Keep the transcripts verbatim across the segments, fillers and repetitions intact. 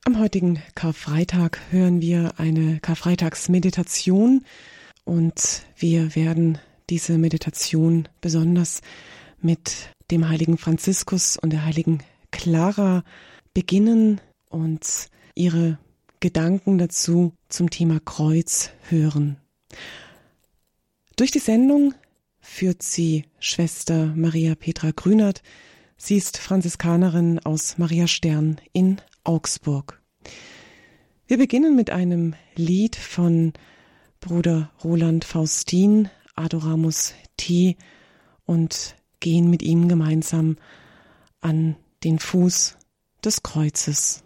Am heutigen Karfreitag hören wir eine Karfreitagsmeditation und wir werden diese Meditation besonders mit dem heiligen Franziskus und der heiligen Clara beginnen und ihre Gedanken dazu zum Thema Kreuz hören. Durch die Sendung führt sie Schwester Maria Petra Grünert. Sie ist Franziskanerin aus Maria Stern in Augsburg. Wir beginnen mit einem Lied von Bruder Roland Faustin, Adoramus Te, und gehen mit ihm gemeinsam an den Fuß des Kreuzes.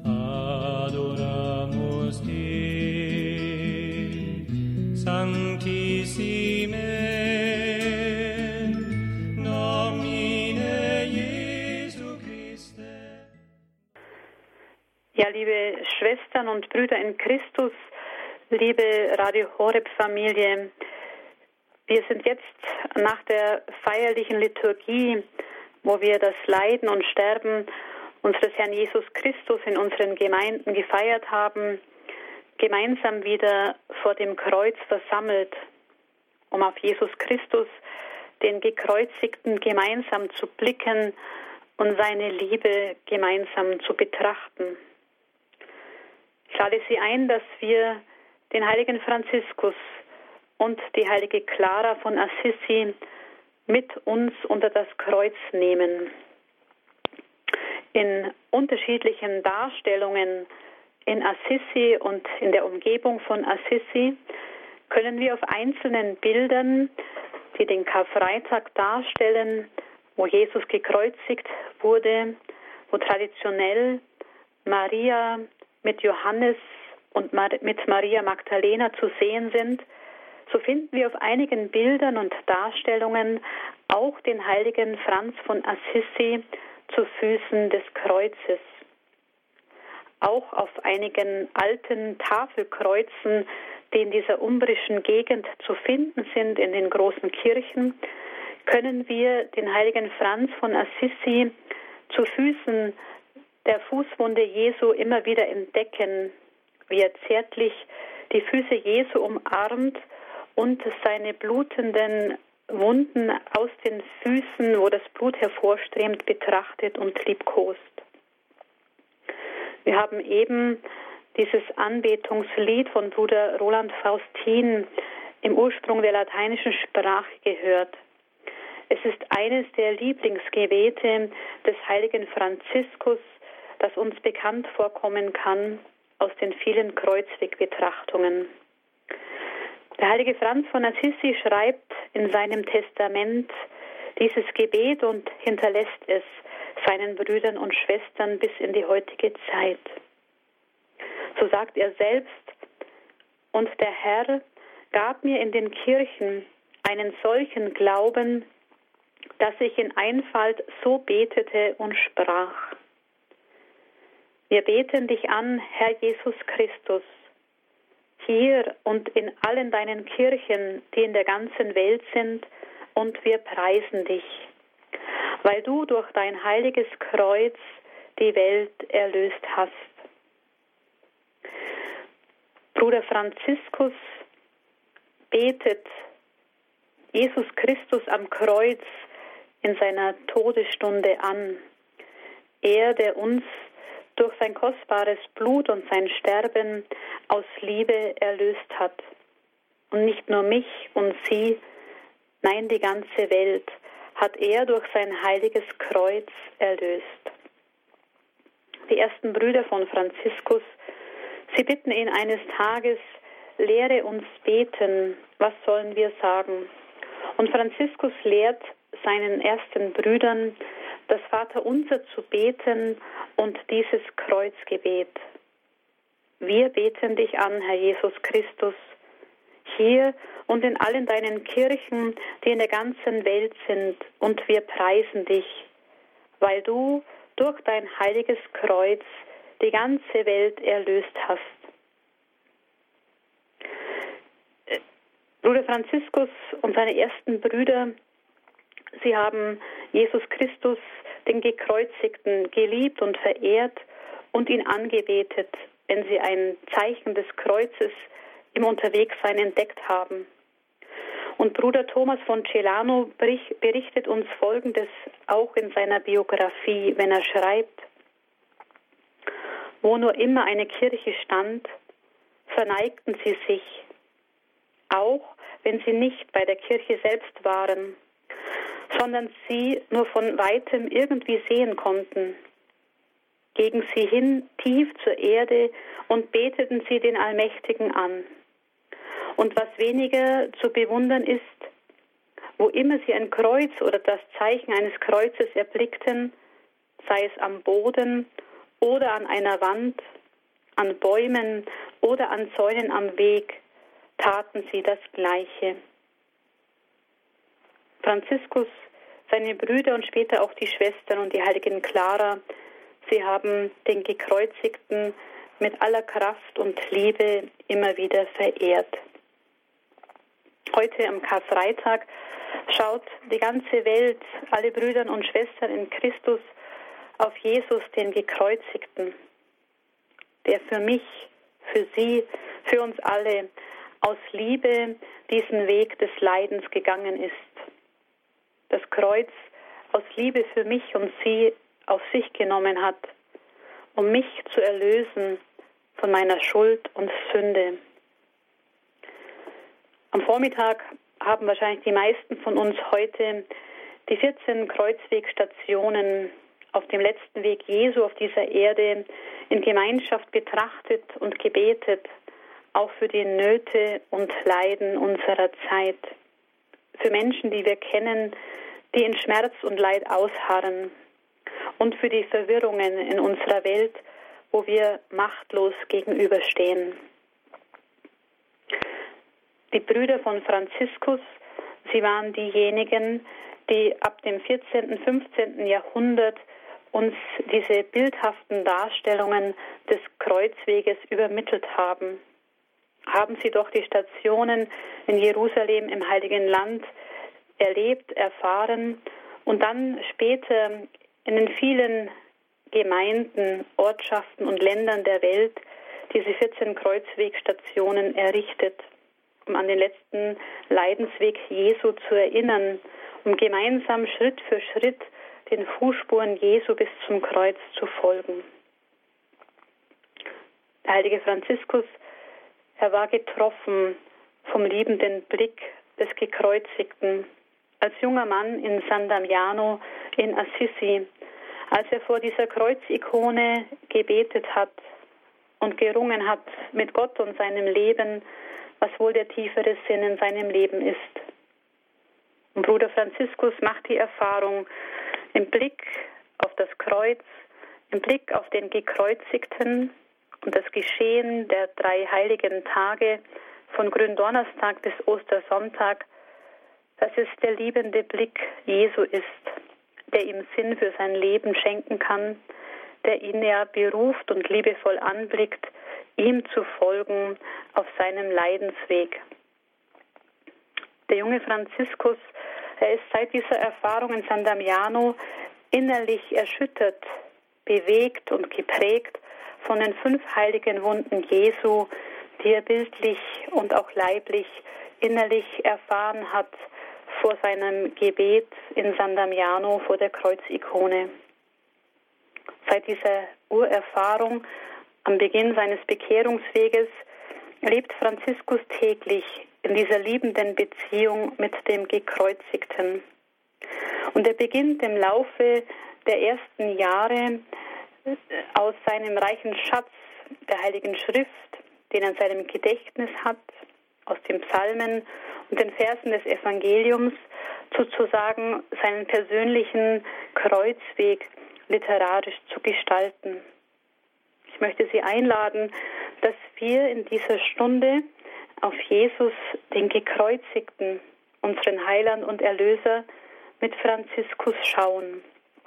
Adoramus Te, Sanctissime. Ja, liebe Schwestern und Brüder in Christus, liebe Radio Horeb-Familie, wir sind jetzt nach der feierlichen Liturgie, wo wir das Leiden und Sterben unseres Herrn Jesus Christus in unseren Gemeinden gefeiert haben, gemeinsam wieder vor dem Kreuz versammelt, um auf Jesus Christus, den Gekreuzigten, gemeinsam zu blicken und seine Liebe gemeinsam zu betrachten. Ich lade Sie ein, dass wir den heiligen Franziskus und die heilige Clara von Assisi mit uns unter das Kreuz nehmen. In unterschiedlichen Darstellungen in Assisi und in der Umgebung von Assisi können wir auf einzelnen Bildern, die den Karfreitag darstellen, wo Jesus gekreuzigt wurde, wo traditionell Maria mit Johannes und mit Maria Magdalena zu sehen sind, so finden wir auf einigen Bildern und Darstellungen auch den heiligen Franz von Assisi zu Füßen des Kreuzes. Auch auf einigen alten Tafelkreuzen, die in dieser umbrischen Gegend zu finden sind, in den großen Kirchen, können wir den heiligen Franz von Assisi zu Füßen der Fußwunde Jesu immer wieder entdecken, wie er zärtlich die Füße Jesu umarmt und seine blutenden Wunden aus den Füßen, wo das Blut hervorströmt, betrachtet und liebkost. Wir haben eben dieses Anbetungslied von Bruder Roland Faustin im Ursprung der lateinischen Sprache gehört. Es ist eines der Lieblingsgebete des heiligen Franziskus, das uns bekannt vorkommen kann aus den vielen Kreuzwegbetrachtungen. Der heilige Franz von Assisi schreibt in seinem Testament dieses Gebet und hinterlässt es seinen Brüdern und Schwestern bis in die heutige Zeit. So sagt er selbst: Und der Herr gab mir in den Kirchen einen solchen Glauben, dass ich in Einfalt so betete und sprach: Wir beten dich an, Herr Jesus Christus, hier und in allen deinen Kirchen, die in der ganzen Welt sind, und wir preisen dich, weil du durch dein heiliges Kreuz die Welt erlöst hast. Bruder Franziskus betet Jesus Christus am Kreuz in seiner Todesstunde an. Er, der uns durch sein kostbares Blut und sein Sterben aus Liebe erlöst hat. Und nicht nur mich und sie, nein, die ganze Welt hat er durch sein heiliges Kreuz erlöst. Die ersten Brüder von Franziskus, sie bitten ihn eines Tages: Lehre uns beten, was sollen wir sagen? Und Franziskus lehrt seinen ersten Brüdern, das Vaterunser zu beten und dieses Kreuzgebet. Wir beten dich an, Herr Jesus Christus, hier und in allen deinen Kirchen, die in der ganzen Welt sind, und wir preisen dich, weil du durch dein heiliges Kreuz die ganze Welt erlöst hast. Bruder Franziskus und seine ersten Brüder, sie haben Jesus Christus, den Gekreuzigten, geliebt und verehrt und ihn angebetet, wenn sie ein Zeichen des Kreuzes im Unterwegssein entdeckt haben. Und Bruder Thomas von Celano berichtet uns Folgendes auch in seiner Biografie, wenn er schreibt: Wo nur immer eine Kirche stand, verneigten sie sich, auch wenn sie nicht bei der Kirche selbst waren, sondern sie nur von weitem irgendwie sehen konnten. Gegen sie hin tief zur Erde und beteten sie den Allmächtigen an. Und was weniger zu bewundern ist, wo immer sie ein Kreuz oder das Zeichen eines Kreuzes erblickten, sei es am Boden oder an einer Wand, an Bäumen oder an Zäunen am Weg, taten sie das Gleiche. Franziskus, seine Brüder und später auch die Schwestern und die heiligen Clara, sie haben den Gekreuzigten mit aller Kraft und Liebe immer wieder verehrt. Heute am Karfreitag schaut die ganze Welt, alle Brüder und Schwestern in Christus, auf Jesus, den Gekreuzigten, der für mich, für sie, für uns alle aus Liebe diesen Weg des Leidens gegangen ist. Das Kreuz aus Liebe für mich und sie auf sich genommen hat, um mich zu erlösen von meiner Schuld und Sünde. Am Vormittag haben wahrscheinlich die meisten von uns heute die vierzehn Kreuzwegstationen auf dem letzten Weg Jesu auf dieser Erde in Gemeinschaft betrachtet und gebetet, auch für die Nöte und Leiden unserer Zeit, für Menschen, die wir kennen, die in Schmerz und Leid ausharren, und für die Verwirrungen in unserer Welt, wo wir machtlos gegenüberstehen. Die Brüder von Franziskus, sie waren diejenigen, die ab dem vierzehnten, fünfzehnten Jahrhundert uns diese bildhaften Darstellungen des Kreuzweges übermittelt haben. Haben sie doch die Stationen in Jerusalem im Heiligen Land erlebt, erfahren und dann später in den vielen Gemeinden, Ortschaften und Ländern der Welt diese vierzehn Kreuzwegstationen errichtet, um an den letzten Leidensweg Jesu zu erinnern, um gemeinsam Schritt für Schritt den Fußspuren Jesu bis zum Kreuz zu folgen. Der heilige Franziskus, er war getroffen vom liebenden Blick des Gekreuzigten. Als junger Mann in San Damiano in Assisi, als er vor dieser Kreuzikone gebetet hat und gerungen hat mit Gott und seinem Leben, was wohl der tiefere Sinn in seinem Leben ist. Und Bruder Franziskus macht die Erfahrung, im Blick auf das Kreuz, im Blick auf den Gekreuzigten und das Geschehen der drei heiligen Tage von Gründonnerstag bis Ostersonntag, dass es der liebende Blick Jesu ist, der ihm Sinn für sein Leben schenken kann, der ihn ja beruft und liebevoll anblickt, ihm zu folgen auf seinem Leidensweg. Der junge Franziskus, er ist seit dieser Erfahrung in San Damiano innerlich erschüttert, bewegt und geprägt von den fünf heiligen Wunden Jesu, die er bildlich und auch leiblich innerlich erfahren hat vor seinem Gebet in San Damiano vor der Kreuzikone. Seit dieser Urerfahrung am Beginn seines Bekehrungsweges lebt Franziskus täglich in dieser liebenden Beziehung mit dem Gekreuzigten. Und er beginnt im Laufe der ersten Jahre aus seinem reichen Schatz der Heiligen Schrift, den er in seinem Gedächtnis hat, aus den Psalmen und den Versen des Evangeliums, sozusagen seinen persönlichen Kreuzweg literarisch zu gestalten. Ich möchte Sie einladen, dass wir in dieser Stunde auf Jesus, den Gekreuzigten, unseren Heiland und Erlöser, mit Franziskus schauen.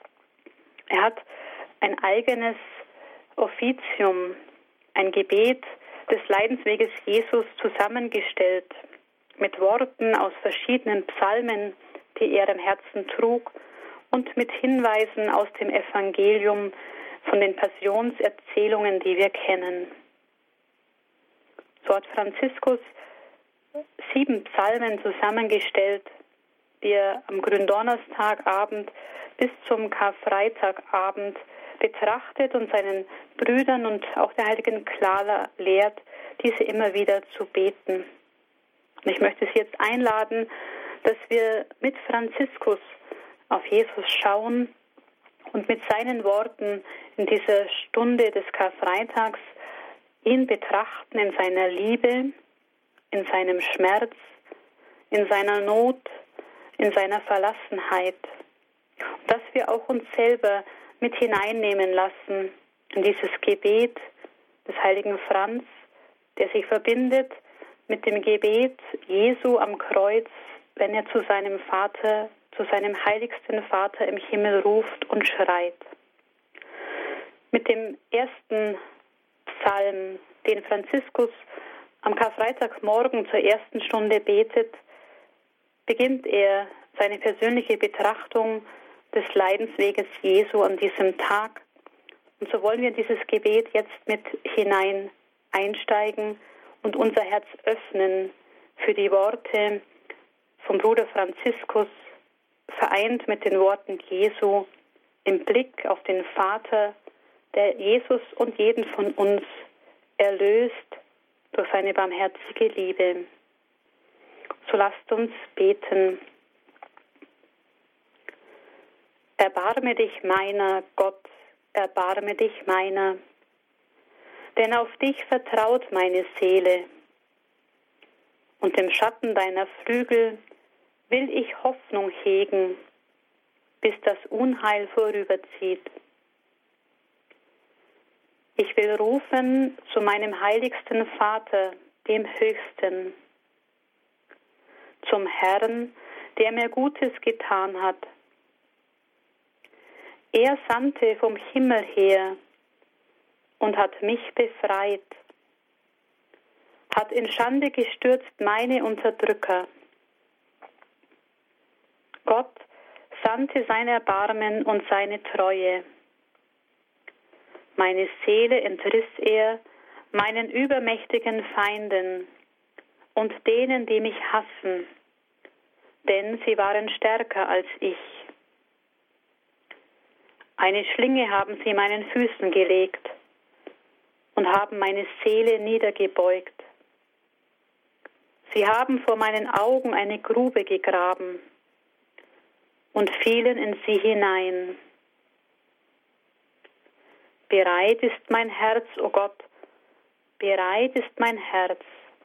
Er hat ein eigenes Offizium, ein Gebet des Leidensweges Jesus zusammengestellt, mit Worten aus verschiedenen Psalmen, die er im Herzen trug, und mit Hinweisen aus dem Evangelium, von den Passionserzählungen, die wir kennen. So hat Franziskus sieben Psalmen zusammengestellt, die er am Gründonnerstagabend bis zum Karfreitagabend betrachtet und seinen Brüdern und auch der heiligen Clara lehrt, diese immer wieder zu beten. Und ich möchte Sie jetzt einladen, dass wir mit Franziskus auf Jesus schauen und mit seinen Worten in dieser Stunde des Karfreitags ihn betrachten in seiner Liebe, in seinem Schmerz, in seiner Not, in seiner Verlassenheit. Und dass wir auch uns selber mit hineinnehmen lassen in dieses Gebet des heiligen Franz, der sich verbindet mit dem Gebet Jesu am Kreuz, wenn er zu seinem Vater, zu seinem heiligsten Vater im Himmel ruft und schreit. Mit dem ersten Psalm, den Franziskus am Karfreitagmorgen zur ersten Stunde betet, beginnt er seine persönliche Betrachtung des Leidensweges Jesu an diesem Tag. Und so wollen wir in dieses Gebet jetzt mit hinein einsteigen und unser Herz öffnen für die Worte vom Bruder Franziskus, vereint mit den Worten Jesu, im Blick auf den Vater, der Jesus und jeden von uns erlöst durch seine barmherzige Liebe. So lasst uns beten. Erbarme dich meiner, Gott, erbarme dich meiner, denn auf dich vertraut meine Seele. Und im Schatten deiner Flügel will ich Hoffnung hegen, bis das Unheil vorüberzieht. Ich will rufen zu meinem heiligsten Vater, dem Höchsten, zum Herrn, der mir Gutes getan hat. Er sandte vom Himmel her und hat mich befreit, hat in Schande gestürzt meine Unterdrücker. Gott sandte sein Erbarmen und seine Treue. Meine Seele entriss er meinen übermächtigen Feinden und denen, die mich hassen, denn sie waren stärker als ich. Eine Schlinge haben sie meinen Füßen gelegt und haben meine Seele niedergebeugt. Sie haben vor meinen Augen eine Grube gegraben und fielen in sie hinein. Bereit ist mein Herz, o Gott, bereit ist mein Herz.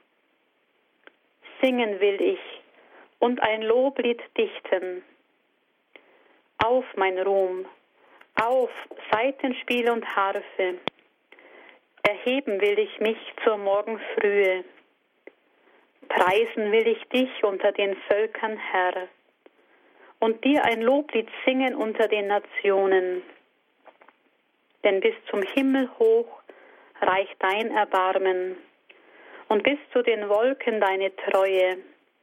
Singen will ich und ein Loblied dichten. Auf, mein Ruhm, auf, Saitenspiel und Harfe. Erheben will ich mich zur Morgenfrühe. Preisen will ich dich unter den Völkern, Herr, und dir ein Loblied singen unter den Nationen. Denn bis zum Himmel hoch reicht dein Erbarmen und bis zu den Wolken deine Treue.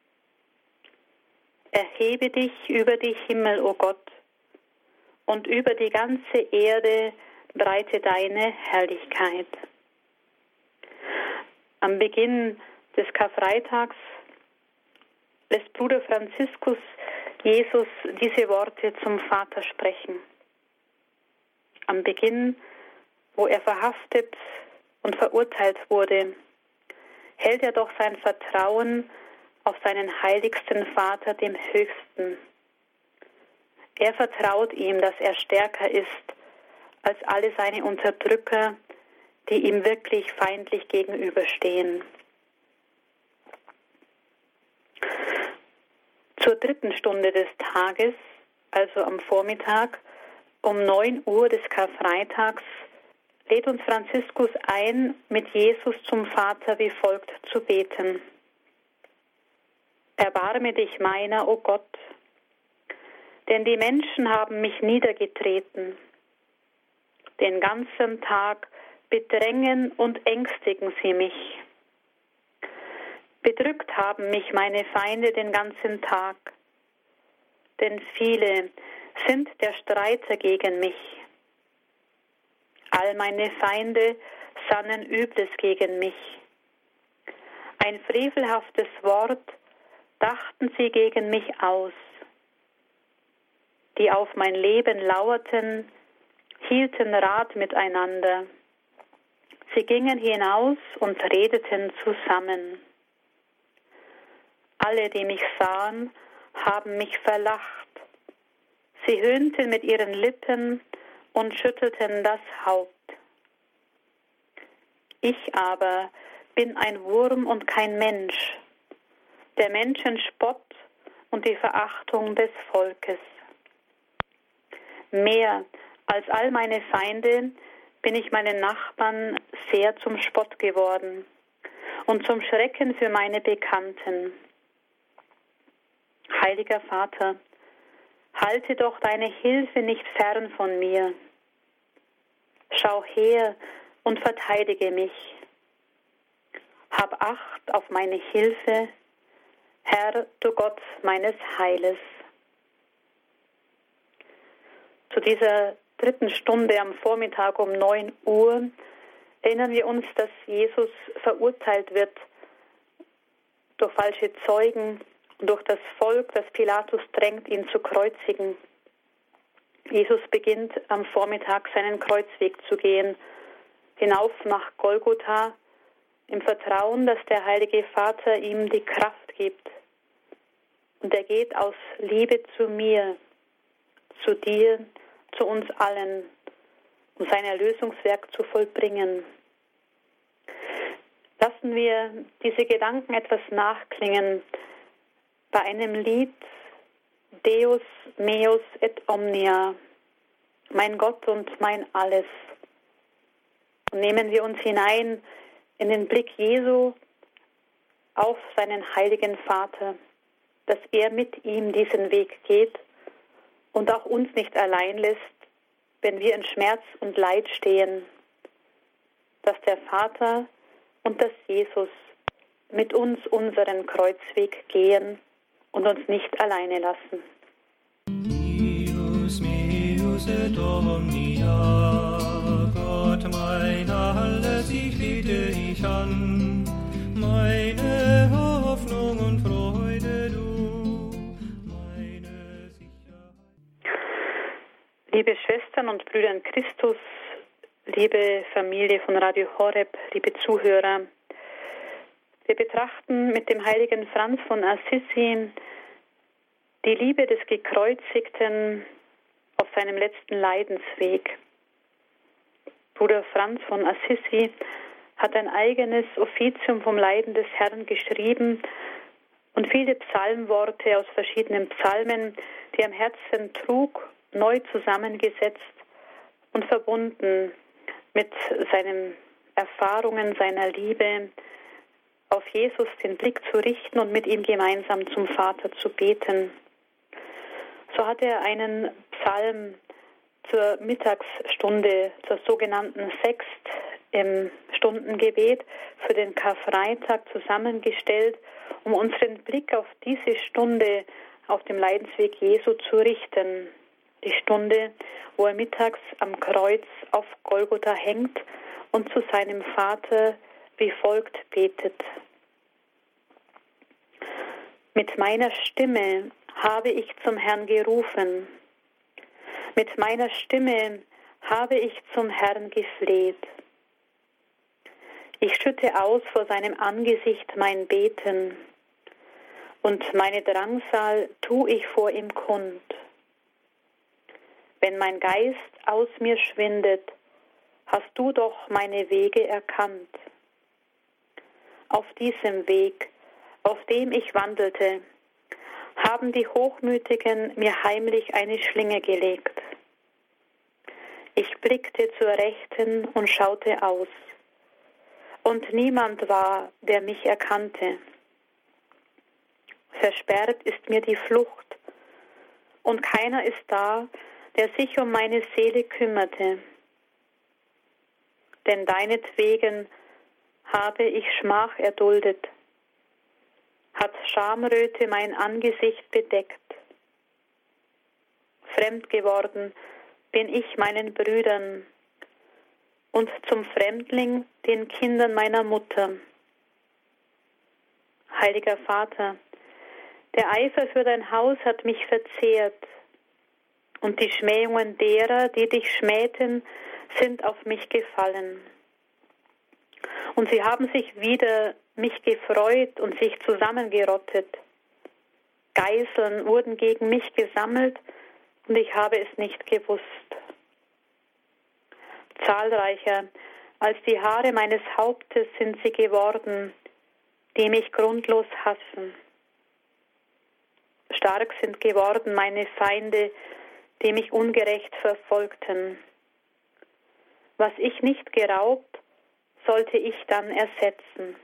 Erhebe dich über die Himmel, o Gott, und über die ganze Erde breite deine Herrlichkeit. Am Beginn des Karfreitags lässt Bruder Franziskus Jesus diese Worte zum Vater sprechen. Am Beginn, wo er verhaftet und verurteilt wurde, hält er doch sein Vertrauen auf seinen heiligsten Vater, dem Höchsten. Er vertraut ihm, dass er stärker ist als alle seine Unterdrücker, die ihm wirklich feindlich gegenüberstehen. Zur dritten Stunde des Tages, also am Vormittag, um neun Uhr des Karfreitags, lädt uns Franziskus ein, mit Jesus zum Vater wie folgt zu beten. Erbarme dich meiner, o Gott, denn die Menschen haben mich niedergetreten. Den ganzen Tag bedrängen und ängstigen sie mich. Bedrückt haben mich meine Feinde den ganzen Tag, denn viele sind der Streiter gegen mich. All meine Feinde sannen Übles gegen mich. Ein frevelhaftes Wort dachten sie gegen mich aus. Die auf mein Leben lauerten, hielten Rat miteinander. Sie gingen hinaus und redeten zusammen. Alle, die mich sahen, haben mich verlacht. Sie höhnten mit ihren Lippen und schüttelten das Haupt. Ich aber bin ein Wurm und kein Mensch, der Menschen Spott und die Verachtung des Volkes. Mehr als all meine Feinde bin ich meinen Nachbarn sehr zum Spott geworden und zum Schrecken für meine Bekannten. Heiliger Vater, halte doch deine Hilfe nicht fern von mir. Schau her und verteidige mich. Hab Acht auf meine Hilfe, Herr, du Gott meines Heiles. Zu dieser dritten Stunde am Vormittag um neun Uhr erinnern wir uns, dass Jesus verurteilt wird durch falsche Zeugen und durch das Volk, das Pilatus drängt, ihn zu kreuzigen. Jesus beginnt am Vormittag seinen Kreuzweg zu gehen, hinauf nach Golgotha, im Vertrauen, dass der Heilige Vater ihm die Kraft gibt. Und er geht aus Liebe zu mir, zu dir, zu uns allen, um sein Erlösungswerk zu vollbringen. Lassen wir diese Gedanken etwas nachklingen bei einem Lied Deus meus et omnia, mein Gott und mein Alles. Und nehmen wir uns hinein in den Blick Jesu auf seinen heiligen Vater, dass er mit ihm diesen Weg geht und auch uns nicht allein lässt, wenn wir in Schmerz und Leid stehen, dass der Vater und dass Jesus mit uns unseren Kreuzweg gehen und uns nicht alleine lassen. Deus meus et omnia, Gott mein Alles, ich bete dich an, meine Hoffnung und Freude, du, meine Sicherheit. Liebe Schwestern und Brüder in Christus, liebe Familie von Radio Horeb, liebe Zuhörer, wir betrachten mit dem heiligen Franz von Assisi die Liebe des Gekreuzigten auf seinem letzten Leidensweg. Bruder Franz von Assisi hat ein eigenes Offizium vom Leiden des Herrn geschrieben und viele Psalmworte aus verschiedenen Psalmen, die er am Herzen trug, neu zusammengesetzt und verbunden mit seinen Erfahrungen, seiner Liebe, auf Jesus den Blick zu richten und mit ihm gemeinsam zum Vater zu beten. So hat er einen Psalm zur Mittagsstunde, zur sogenannten Sext im Stundengebet für den Karfreitag zusammengestellt, um unseren Blick auf diese Stunde auf dem Leidensweg Jesu zu richten. Die Stunde, wo er mittags am Kreuz auf Golgotha hängt und zu seinem Vater wie folgt betet. Mit meiner Stimme habe ich zum Herrn gerufen. Mit meiner Stimme habe ich zum Herrn gefleht. Ich schütte aus vor seinem Angesicht mein Beten und meine Drangsal tu ich vor ihm kund. Wenn mein Geist aus mir schwindet, hast du doch meine Wege erkannt. Auf diesem Weg, auf dem ich wandelte, haben die Hochmütigen mir heimlich eine Schlinge gelegt. Ich blickte zur Rechten und schaute aus, und niemand war, der mich erkannte. Versperrt ist mir die Flucht, und keiner ist da, der sich um meine Seele kümmerte. Denn deinetwegen habe ich Schmach erduldet, hat Schamröte mein Angesicht bedeckt. Fremd geworden bin ich meinen Brüdern, und zum Fremdling den Kindern meiner Mutter. Heiliger Vater, der Eifer für dein Haus hat mich verzehrt, und die Schmähungen derer, die dich schmähten, sind auf mich gefallen. Und sie haben sich wider mich gefreut und sich zusammengerottet. Geißeln wurden gegen mich gesammelt, und ich habe es nicht gewusst. Zahlreicher als die Haare meines Hauptes sind sie geworden, die mich grundlos hassen. Stark sind geworden meine Feinde, die mich ungerecht verfolgten. Was ich nicht geraubt, sollte ich dann ersetzen.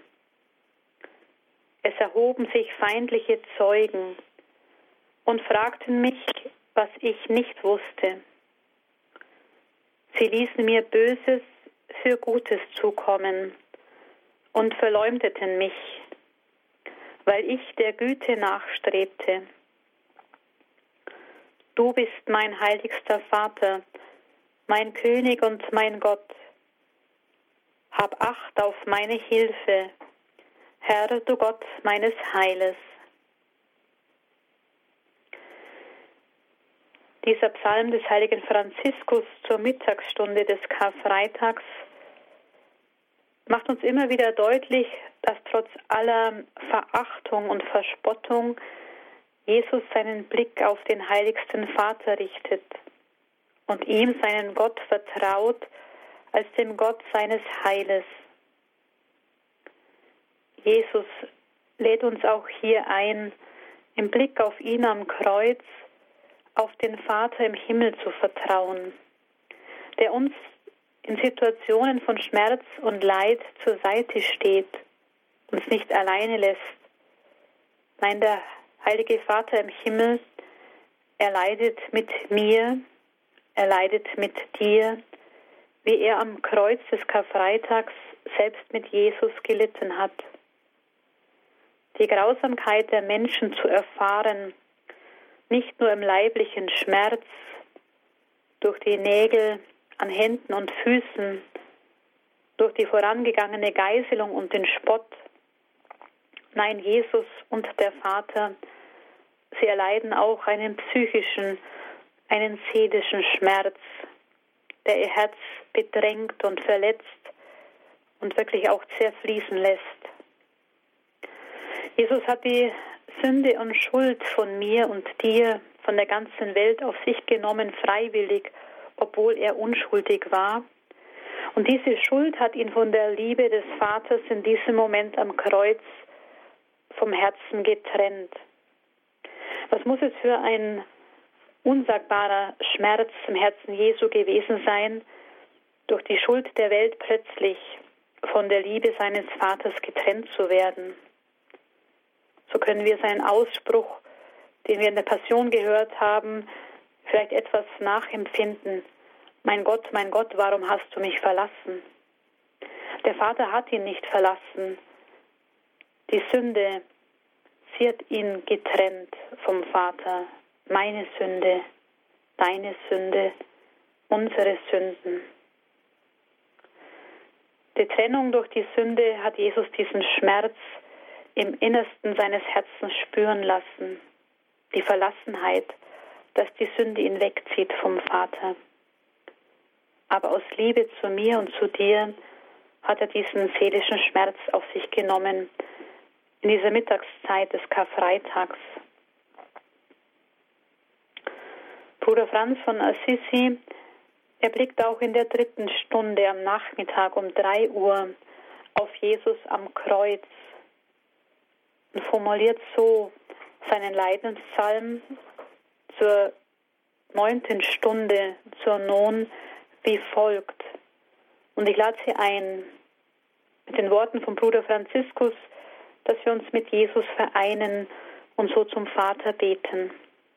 Es erhoben sich feindliche Zeugen und fragten mich, was ich nicht wusste. Sie ließen mir Böses für Gutes zukommen und verleumdeten mich, weil ich der Güte nachstrebte. Du bist mein heiligster Vater, mein König und mein Gott. Hab Acht auf meine Hilfe, Herr, du Gott meines Heiles. Dieser Psalm des heiligen Franziskus zur Mittagsstunde des Karfreitags macht uns immer wieder deutlich, dass trotz aller Verachtung und Verspottung Jesus seinen Blick auf den heiligsten Vater richtet und ihm seinen Gott vertraut als dem Gott seines Heiles. Jesus lädt uns auch hier ein, im Blick auf ihn am Kreuz auf den Vater im Himmel zu vertrauen, der uns in Situationen von Schmerz und Leid zur Seite steht, uns nicht alleine lässt. Nein, der heilige Vater im Himmel, er leidet mit mir, er leidet mit dir, wie er am Kreuz des Karfreitags selbst mit Jesus gelitten hat. Die Grausamkeit der Menschen zu erfahren, nicht nur im leiblichen Schmerz, durch die Nägel an Händen und Füßen, durch die vorangegangene Geißelung und den Spott. Nein, Jesus und der Vater, sie erleiden auch einen psychischen, einen seelischen Schmerz, der ihr Herz bedrängt und verletzt und wirklich auch zerfließen lässt. Jesus hat die Sünde und Schuld von mir und dir, von der ganzen Welt auf sich genommen, freiwillig, obwohl er unschuldig war. Und diese Schuld hat ihn von der Liebe des Vaters in diesem Moment am Kreuz vom Herzen getrennt. Was muss es für ein unsagbarer Schmerz im Herzen Jesu gewesen sein, durch die Schuld der Welt plötzlich von der Liebe seines Vaters getrennt zu werden. So können wir seinen Ausspruch, den wir in der Passion gehört haben, vielleicht etwas nachempfinden. Mein Gott, mein Gott, warum hast du mich verlassen? Der Vater hat ihn nicht verlassen. Die Sünde, sie hat ihn getrennt vom Vater. Meine Sünde, deine Sünde, unsere Sünden. Die Trennung durch die Sünde hat Jesus diesen Schmerz im Innersten seines Herzens spüren lassen. Die Verlassenheit, dass die Sünde ihn wegzieht vom Vater. Aber aus Liebe zu mir und zu dir hat er diesen seelischen Schmerz auf sich genommen in dieser Mittagszeit des Karfreitags. Bruder Franz von Assisi, er blickt auch in der dritten Stunde am Nachmittag um drei Uhr auf Jesus am Kreuz und formuliert so seinen Leidenspsalm zur neunten Stunde, zur Non, wie folgt. Und ich lade Sie ein, mit den Worten von Bruder Franziskus, dass wir uns mit Jesus vereinen und so zum Vater beten.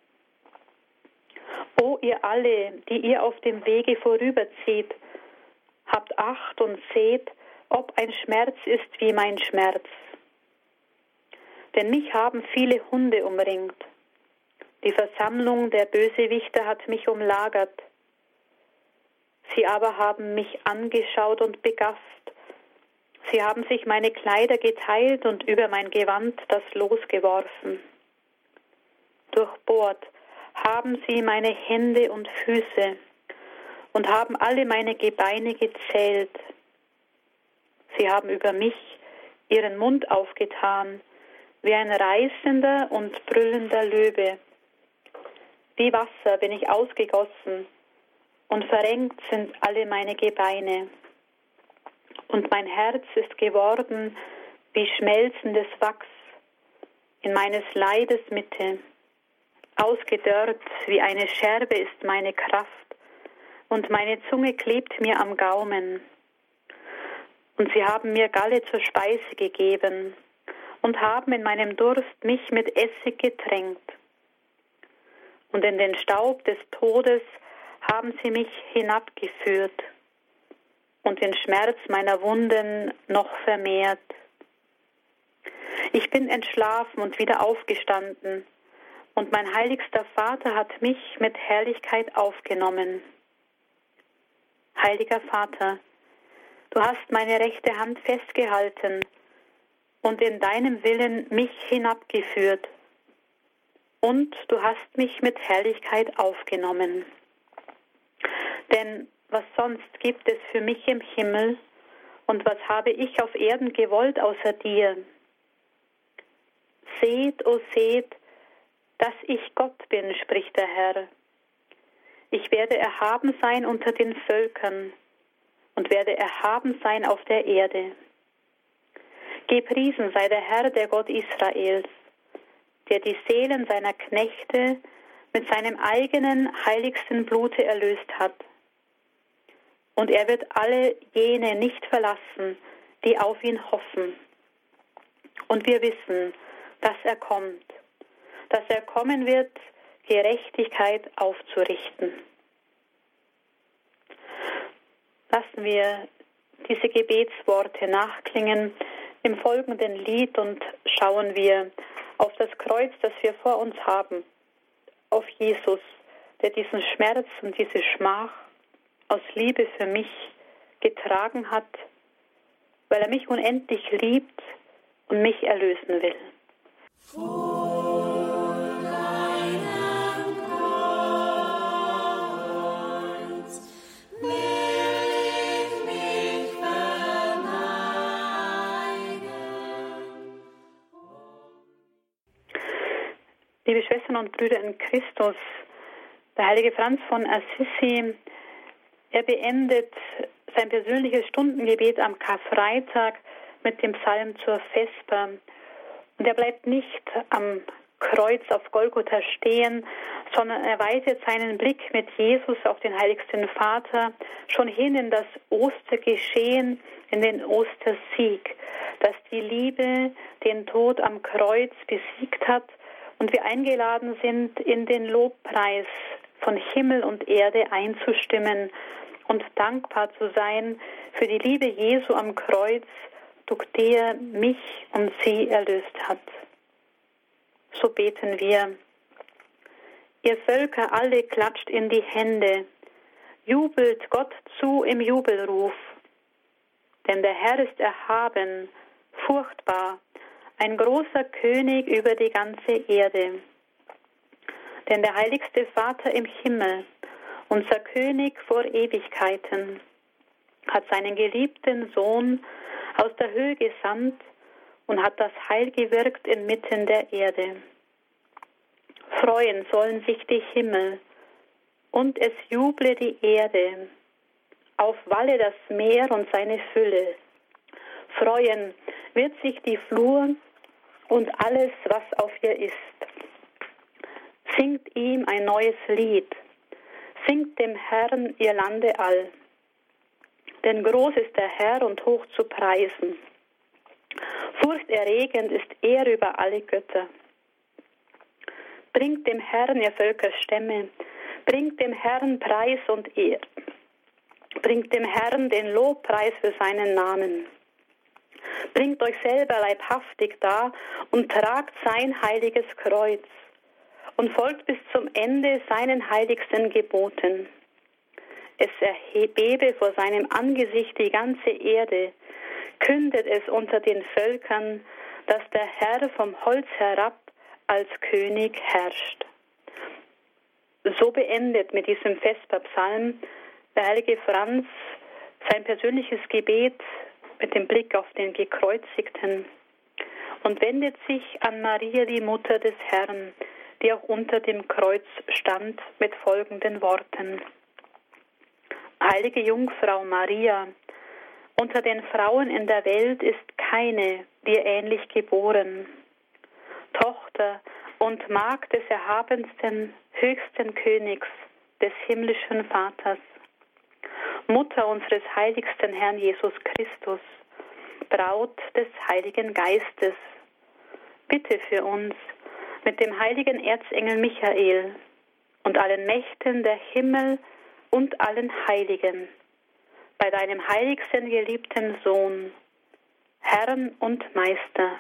O ihr alle, die ihr auf dem Wege vorüberzieht, habt Acht und seht, ob ein Schmerz ist wie mein Schmerz. Denn mich haben viele Hunde umringt. Die Versammlung der Bösewichter hat mich umlagert. Sie aber haben mich angeschaut und begafft. Sie haben sich meine Kleider geteilt und über mein Gewand das Los geworfen. Durchbohrt haben sie meine Hände und Füße und haben alle meine Gebeine gezählt. Sie haben über mich ihren Mund aufgetan, wie ein reißender und brüllender Löwe. Wie Wasser bin ich ausgegossen, und verrenkt sind alle meine Gebeine. Und mein Herz ist geworden wie schmelzendes Wachs in meines Leides Mitte. Ausgedörrt wie eine Scherbe ist meine Kraft, und meine Zunge klebt mir am Gaumen. Und sie haben mir Galle zur Speise gegeben und haben in meinem Durst mich mit Essig getränkt. Und in den Staub des Todes haben sie mich hinabgeführt und den Schmerz meiner Wunden noch vermehrt. Ich bin entschlafen und wieder aufgestanden, und mein heiligster Vater hat mich mit Herrlichkeit aufgenommen. Heiliger Vater, du hast meine rechte Hand festgehalten und in deinem Willen mich hinabgeführt, und du hast mich mit Herrlichkeit aufgenommen. Denn was sonst gibt es für mich im Himmel, und was habe ich auf Erden gewollt außer dir? Seht, o seht, dass ich Gott bin, spricht der Herr. Ich werde erhaben sein unter den Völkern und werde erhaben sein auf der Erde. Gepriesen sei der Herr, der Gott Israels, der die Seelen seiner Knechte mit seinem eigenen heiligsten Blute erlöst hat. Und er wird alle jene nicht verlassen, die auf ihn hoffen. Und wir wissen, dass er kommt, dass er kommen wird, Gerechtigkeit aufzurichten. Lassen wir diese Gebetsworte nachklingen im folgenden Lied und schauen wir auf das Kreuz, das wir vor uns haben, auf Jesus, der diesen Schmerz und diese Schmach aus Liebe für mich getragen hat, weil er mich unendlich liebt und mich erlösen will. Vor deinem Kreuz will ich mich verneigen. Liebe Schwestern und Brüder in Christus, der heilige Franz von Assisi, er beendet sein persönliches Stundengebet am Karfreitag mit dem Psalm zur Vesper. Und er bleibt nicht am Kreuz auf Golgotha stehen, sondern er weitet seinen Blick mit Jesus auf den heiligsten Vater schon hin in das Ostergeschehen, in den Ostersieg, dass die Liebe den Tod am Kreuz besiegt hat und wir eingeladen sind, in den Lobpreis von Himmel und Erde einzustimmen und dankbar zu sein für die Liebe Jesu am Kreuz, durch der mich und sie erlöst hat. So beten wir. Ihr Völker alle klatscht in die Hände, jubelt Gott zu im Jubelruf. Denn der Herr ist erhaben, furchtbar, ein großer König über die ganze Erde. Denn der heiligste Vater im Himmel, unser König vor Ewigkeiten, hat seinen geliebten Sohn aus der Höhe gesandt und hat das Heil gewirkt inmitten der Erde. Freuen sollen sich die Himmel und es juble die Erde, aufwalle das Meer und seine Fülle. Freuen wird sich die Flur und alles, was auf ihr ist. Singt ihm ein neues Lied, singt dem Herrn ihr Lande all. Denn groß ist der Herr und hoch zu preisen. Furchterregend ist er über alle Götter. Bringt dem Herrn, ihr Völkerstämme, bringt dem Herrn Preis und Ehr. Bringt dem Herrn den Lobpreis für seinen Namen. Bringt euch selber leibhaftig dar und tragt sein heiliges Kreuz und folgt bis zum Ende seinen heiligsten Geboten. Es erbebe vor seinem Angesicht die ganze Erde, kündet es unter den Völkern, dass der Herr vom Holz herab als König herrscht. So beendet mit diesem Vesperpsalm der heilige Franz sein persönliches Gebet mit dem Blick auf den Gekreuzigten und wendet sich an Maria, die Mutter des Herrn, die auch unter dem Kreuz stand, mit folgenden Worten. Heilige Jungfrau Maria, unter den Frauen in der Welt ist keine dir ähnlich geboren. Tochter und Magd des erhabensten, höchsten Königs, des himmlischen Vaters. Mutter unseres heiligsten Herrn Jesus Christus, Braut des Heiligen Geistes, bitte für uns mit dem heiligen Erzengel Michael und allen Mächten der Himmel und allen Heiligen, bei deinem heiligsten geliebten Sohn, Herrn und Meister.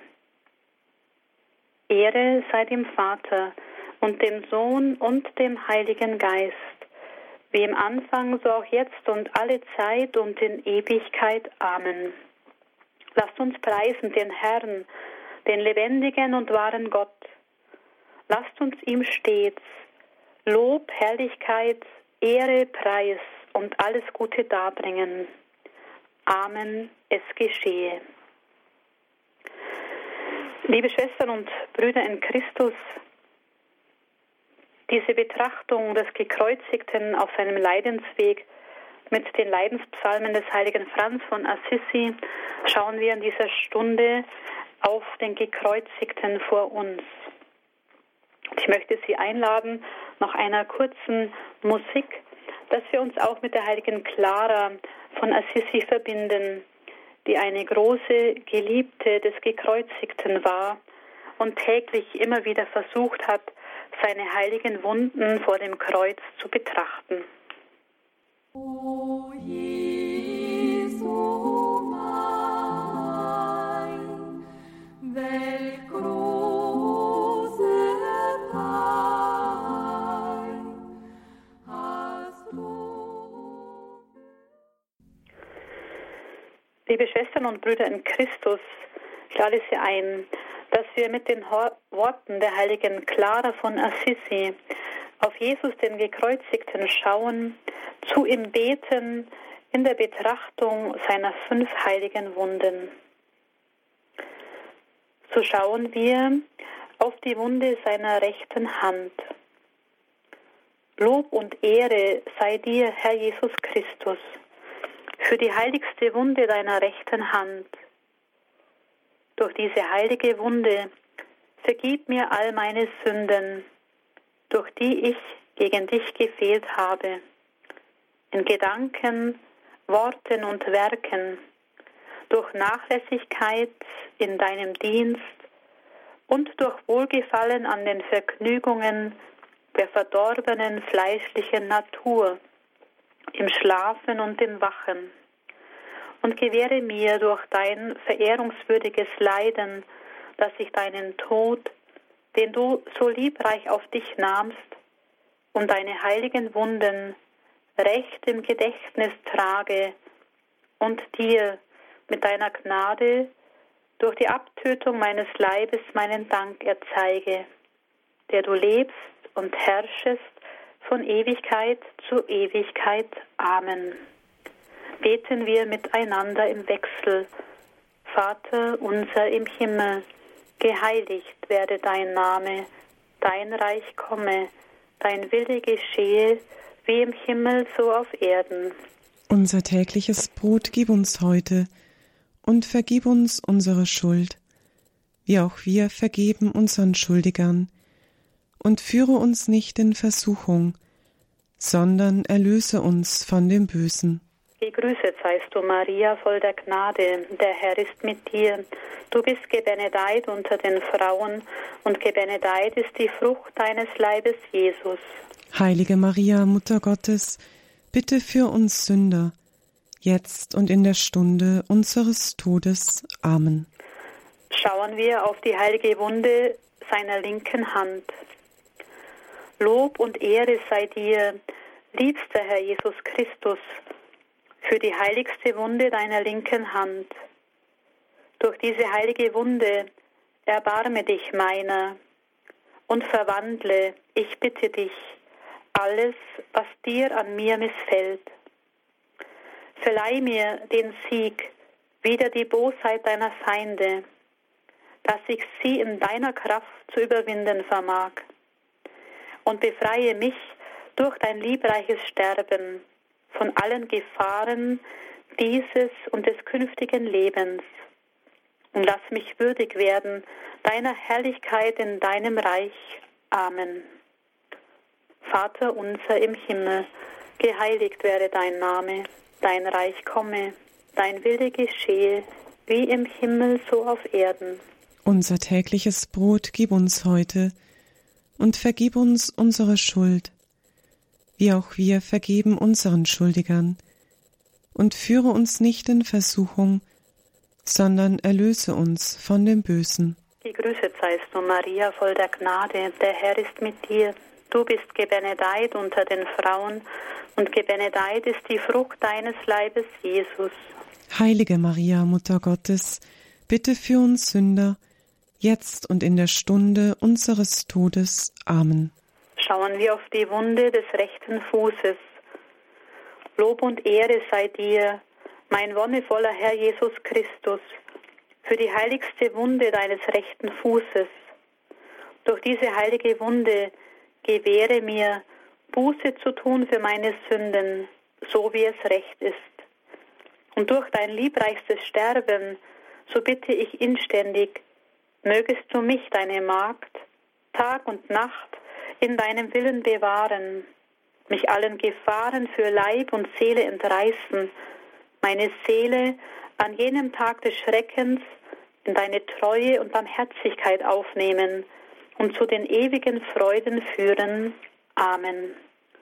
Ehre sei dem Vater und dem Sohn und dem Heiligen Geist, wie im Anfang, so auch jetzt und alle Zeit und in Ewigkeit. Amen. Lasst uns preisen den Herrn, den lebendigen und wahren Gott. Lasst uns ihm stets Lob, Herrlichkeit, Ehre, Preis und alles Gute darbringen. Amen, es geschehe. Liebe Schwestern und Brüder in Christus, diese Betrachtung des Gekreuzigten auf seinem Leidensweg mit den Leidenspsalmen des heiligen Franz von Assisi schauen wir in dieser Stunde auf den Gekreuzigten vor uns. Ich möchte Sie einladen, nach einer kurzen Musik, dass wir uns auch mit der heiligen Clara von Assisi verbinden, die eine große Geliebte des Gekreuzigten war und täglich immer wieder versucht hat, seine heiligen Wunden vor dem Kreuz zu betrachten. O Jesu mein, welch große Pein hast du. Liebe Schwestern und Brüder in Christus, ich lade Sie ein, dass wir mit den Worten der heiligen Clara von Assisi auf Jesus, den Gekreuzigten, schauen, zu ihm beten in der Betrachtung seiner fünf heiligen Wunden. So schauen wir auf die Wunde seiner rechten Hand. Lob und Ehre sei dir, Herr Jesus Christus, für die heiligste Wunde deiner rechten Hand. Durch diese heilige Wunde vergib mir all meine Sünden, durch die ich gegen dich gefehlt habe, in Gedanken, Worten und Werken, durch Nachlässigkeit in deinem Dienst und durch Wohlgefallen an den Vergnügungen der verdorbenen fleischlichen Natur, im Schlafen und im Wachen. Und gewähre mir durch dein verehrungswürdiges Leiden, dass ich deinen Tod, den du so liebreich auf dich nahmst, und deine heiligen Wunden recht im Gedächtnis trage und dir mit deiner Gnade durch die Abtötung meines Leibes meinen Dank erzeige, der du lebst und herrschest von Ewigkeit zu Ewigkeit. Amen. Beten wir miteinander im Wechsel. Vater unser im Himmel, geheiligt werde dein Name, dein Reich komme, dein Wille geschehe, wie im Himmel so auf Erden. Unser tägliches Brot gib uns heute und vergib uns unsere Schuld, wie auch wir vergeben unseren Schuldigern. Und führe uns nicht in Versuchung, sondern erlöse uns von dem Bösen. Gegrüßet seist du, Maria, voll der Gnade, der Herr ist mit dir. Du bist gebenedeit unter den Frauen, und gebenedeit ist die Frucht deines Leibes, Jesus. Heilige Maria, Mutter Gottes, bitte für uns Sünder, jetzt und in der Stunde unseres Todes. Amen. Schauen wir auf die heilige Wunde seiner linken Hand. Lob und Ehre sei dir, Liebster Herr Jesus Christus, für die heiligste Wunde deiner linken Hand. Durch diese heilige Wunde erbarme dich meiner und verwandle, ich bitte dich, alles, was dir an mir missfällt. Verleih mir den Sieg wider die Bosheit deiner Feinde, dass ich sie in deiner Kraft zu überwinden vermag. Und befreie mich durch dein liebreiches Sterben von allen Gefahren dieses und des künftigen Lebens. Und lass mich würdig werden deiner Herrlichkeit in deinem Reich. Amen. Vater unser im Himmel, geheiligt werde dein Name, dein Reich komme, dein Wille geschehe, wie im Himmel so auf Erden. Unser tägliches Brot gib uns heute und vergib uns unsere Schuld, wie auch wir vergeben unseren Schuldigern. Und führe uns nicht in Versuchung, sondern erlöse uns von dem Bösen. Gegrüßet seist du, Maria, voll der Gnade, der Herr ist mit dir. Du bist gebenedeit unter den Frauen, und gebenedeit ist die Frucht deines Leibes, Jesus. Heilige Maria, Mutter Gottes, bitte für uns Sünder, jetzt und in der Stunde unseres Todes. Amen. Schauen wir auf die Wunde des rechten Fußes. Lob und Ehre sei dir, mein wonnevoller Herr Jesus Christus, für die heiligste Wunde deines rechten Fußes. Durch diese heilige Wunde gewähre mir, Buße zu tun für meine Sünden, so wie es recht ist. Und durch dein liebreichstes Sterben, so bitte ich inständig, mögest du mich, deine Magd, Tag und Nacht in deinem Willen bewahren, mich allen Gefahren für Leib und Seele entreißen, meine Seele an jenem Tag des Schreckens in deine Treue und Barmherzigkeit aufnehmen und zu den ewigen Freuden führen. Amen.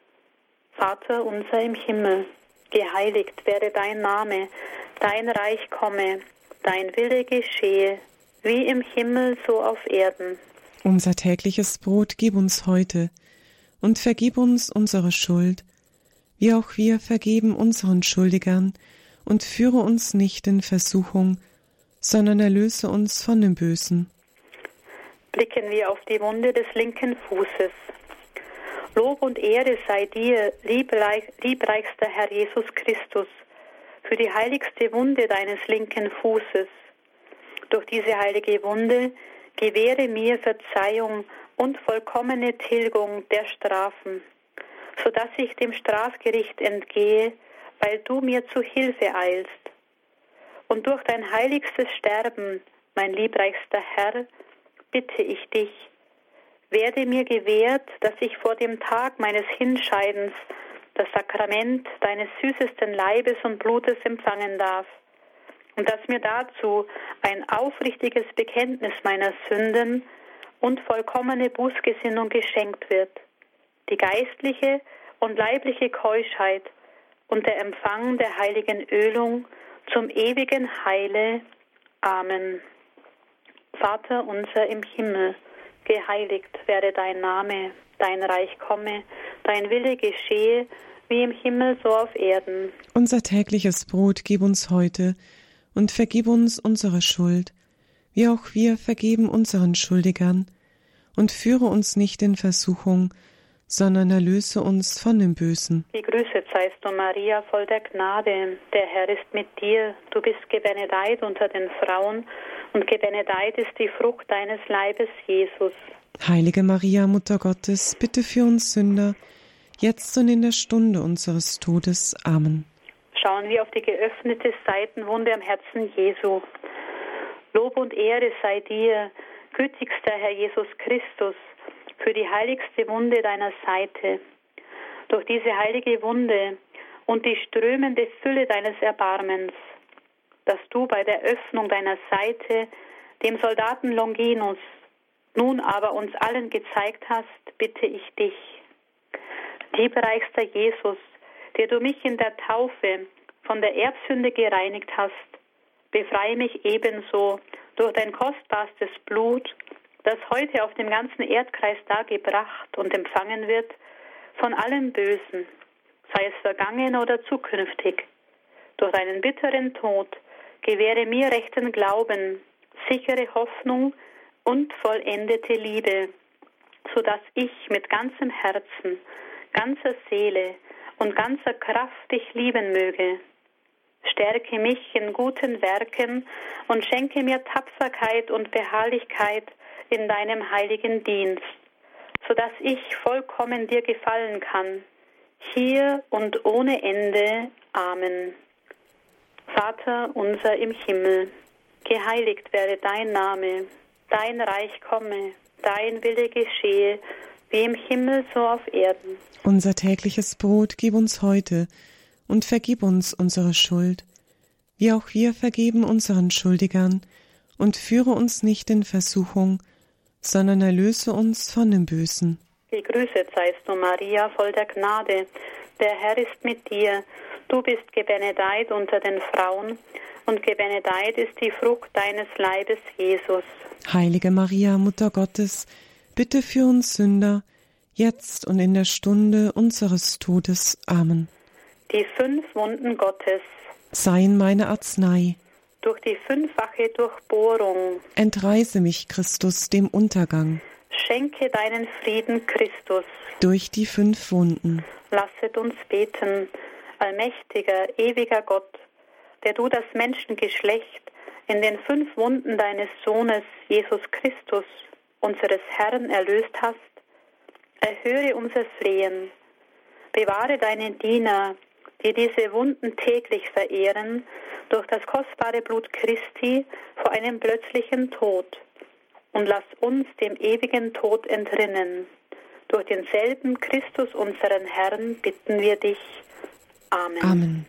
Vater unser im Himmel, geheiligt werde dein Name, dein Reich komme, dein Wille geschehe, wie im Himmel so auf Erden. Unser tägliches Brot gib uns heute und vergib uns unsere Schuld, wie auch wir vergeben unseren Schuldigern, und führe uns nicht in Versuchung, sondern erlöse uns von dem Bösen. Blicken wir auf die Wunde des linken Fußes. Lob und Ehre sei dir, liebreich, liebreichster Herr Jesus Christus, für die heiligste Wunde deines linken Fußes. Durch diese heilige Wunde gewähre mir Verzeihung und vollkommene Tilgung der Strafen, so dass ich dem Strafgericht entgehe, weil du mir zu Hilfe eilst. Und durch dein heiligstes Sterben, mein liebreichster Herr, bitte ich dich, werde mir gewährt, dass ich vor dem Tag meines Hinscheidens das Sakrament deines süßesten Leibes und Blutes empfangen darf, und dass mir dazu ein aufrichtiges Bekenntnis meiner Sünden und vollkommene Bußgesinnung geschenkt wird, die geistliche und leibliche Keuschheit und der Empfang der heiligen Ölung zum ewigen Heile. Amen. Vater unser im Himmel, geheiligt werde dein Name, dein Reich komme, dein Wille geschehe, wie im Himmel so auf Erden. Unser tägliches Brot gib uns heute und vergib uns unsere Schuld, wie auch wir vergeben unseren Schuldigern, und führe uns nicht in Versuchung, sondern erlöse uns von dem Bösen. Gegrüßet seist du, Maria, voll der Gnade, der Herr ist mit dir. Du bist gebenedeit unter den Frauen, und gebenedeit ist die Frucht deines Leibes, Jesus. Heilige Maria, Mutter Gottes, bitte für uns Sünder, jetzt und in der Stunde unseres Todes. Amen. Schauen wir auf die geöffnete Seitenwunde am Herzen Jesu. Lob und Ehre sei dir, gütigster Herr Jesus Christus, für die heiligste Wunde deiner Seite. Durch diese heilige Wunde und die strömende Fülle deines Erbarmens, dass du bei der Öffnung deiner Seite dem Soldaten Longinus nun aber uns allen gezeigt hast, bitte ich dich. Liebereichster Jesus, der du mich in der Taufe von der Erbsünde gereinigt hast, befreie mich ebenso durch dein kostbarstes Blut, das heute auf dem ganzen Erdkreis dargebracht und empfangen wird, von allem Bösen, sei es vergangen oder zukünftig. Durch deinen bitteren Tod gewähre mir rechten Glauben, sichere Hoffnung und vollendete Liebe, sodass ich mit ganzem Herzen, ganzer Seele und ganzer Kraft dich lieben möge. Stärke mich in guten Werken und schenke mir Tapferkeit und Beharrlichkeit in deinem heiligen Dienst, sodass ich vollkommen dir gefallen kann, hier und ohne Ende. Amen. Vater unser im Himmel, geheiligt werde dein Name, dein Reich komme, dein Wille geschehe, wie im Himmel so auf Erden. Unser tägliches Brot gib uns heute und vergib uns unsere Schuld, wie auch wir vergeben unseren Schuldigern, und führe uns nicht in Versuchung, sondern erlöse uns von dem Bösen. Gegrüßet seist du, Maria, voll der Gnade. Der Herr ist mit dir. Du bist gebenedeit unter den Frauen, und gebenedeit ist die Frucht deines Leibes, Jesus. Heilige Maria, Mutter Gottes, bitte für uns Sünder, jetzt und in der Stunde unseres Todes. Amen. Die fünf Wunden Gottes. Seien meine Arznei. Durch die fünffache Durchbohrung. Entreiße mich, Christus, dem Untergang. Schenke deinen Frieden, Christus. Durch die fünf Wunden. Lasset uns beten. Allmächtiger, ewiger Gott, der du das Menschengeschlecht in den fünf Wunden deines Sohnes Jesus Christus, unseres Herrn, erlöst hast, erhöre unser Flehen. Bewahre deine Diener, die diese Wunden täglich verehren, durch das kostbare Blut Christi vor einem plötzlichen Tod, und lass uns dem ewigen Tod entrinnen. Durch denselben Christus, unseren Herrn, bitten wir dich. Amen. Amen.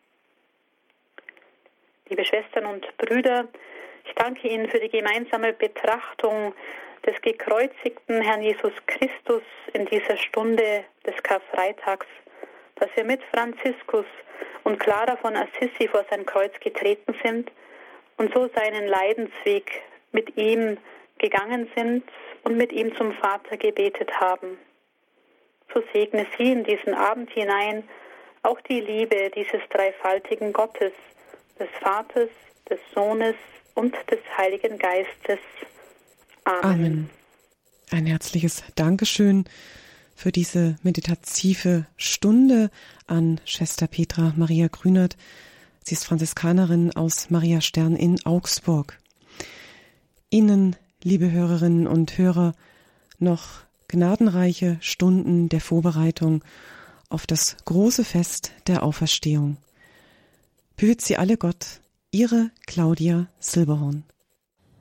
Liebe Schwestern und Brüder, ich danke Ihnen für die gemeinsame Betrachtung des gekreuzigten Herrn Jesus Christus in dieser Stunde des Karfreitags, dass wir mit Franziskus und Clara von Assisi vor sein Kreuz getreten sind und so seinen Leidensweg mit ihm gegangen sind und mit ihm zum Vater gebetet haben. So segne Sie in diesen Abend hinein auch die Liebe dieses dreifaltigen Gottes, des Vaters, des Sohnes und des Heiligen Geistes. Amen. Amen. Ein herzliches Dankeschön für diese meditative Stunde an Schwester Petra Maria Grünert. Sie ist Franziskanerin aus Mariastern in Augsburg. Ihnen, liebe Hörerinnen und Hörer, noch gnadenreiche Stunden der Vorbereitung auf das große Fest der Auferstehung. Behüt Sie alle Gott, Ihre Claudia Silberhorn.